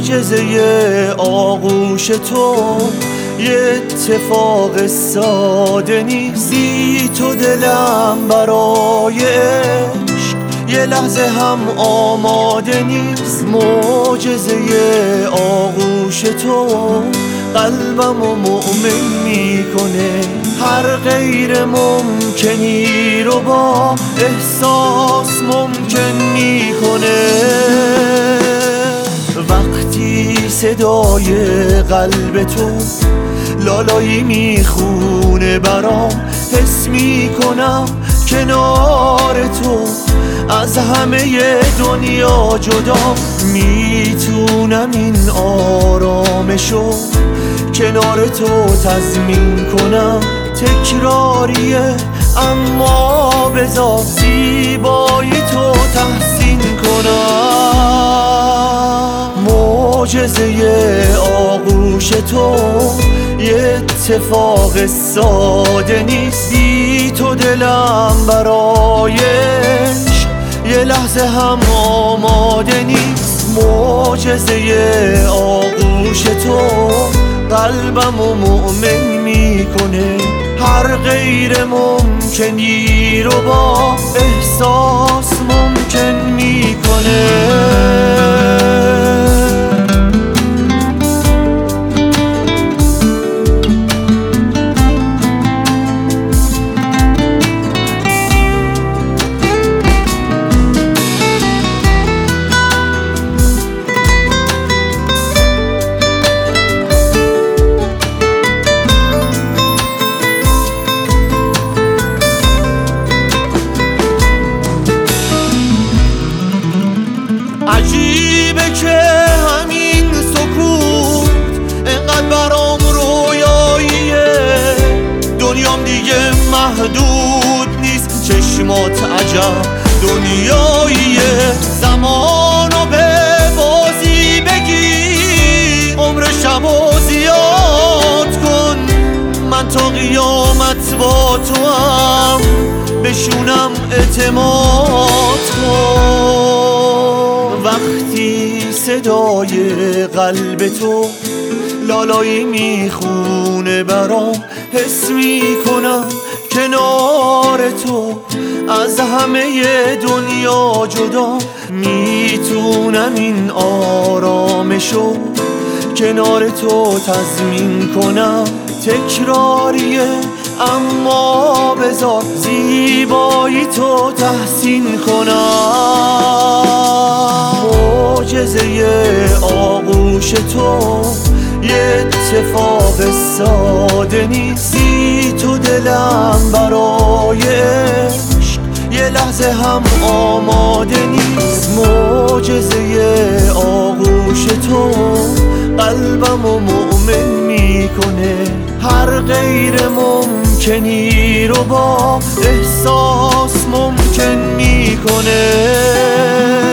معجزه آغوش تو یه اتفاق ساده نیست. بی تو دلم برای عشق یه لحظه هم آماده نیست. معجزه آغوش تو قلبمو مؤمن میکنه، هر غیر ممکنی رو با احساس ممکن میکنه. وقتی صدای قلب تو لالایی میخونه برام، حس میکنم کنار تو از همه دنیا جدا. میتونم این آرامشو کنار تو تضمین کنم. تکراریه اما بذار زیبایی تو تحسین کنم. معجزه آغوش تو یه اتفاق ساده نیست. بی تو دلم برای عشق یه لحظه هم آماده نیست. معجزه آغوش تو قلبمو مؤمن میکنه، هر غیر ممکنی رو با احساس ممکن میکنه. عجیبه که همین سکوت انقدر برام رویاییه. دنیام دیگه محدود نیست، چشمات عجب دنیاییه. زمانو به بازی بگیر، عمر شبو زیاد کن. من تا قیامت با تو هم بشونم اعتماد کن. وقتی صدای قلب تو لالایی میخونه برام، حس میکنم کنار تو از همه دنیا جدا. میتونم این آرامشو کنار تو تضمین کنم. تکراریه اما بذار زیبایی تو تحسین کنم. معجزه آغوش تو یه اتفاق ساده نیست. بی تو دلم برای عشق یه لحظه هم آماده نیست. معجزه آغوش تو قلبمو مؤمن میکنه، هر غیر ممکنی رو با احساس ممکن میکنه.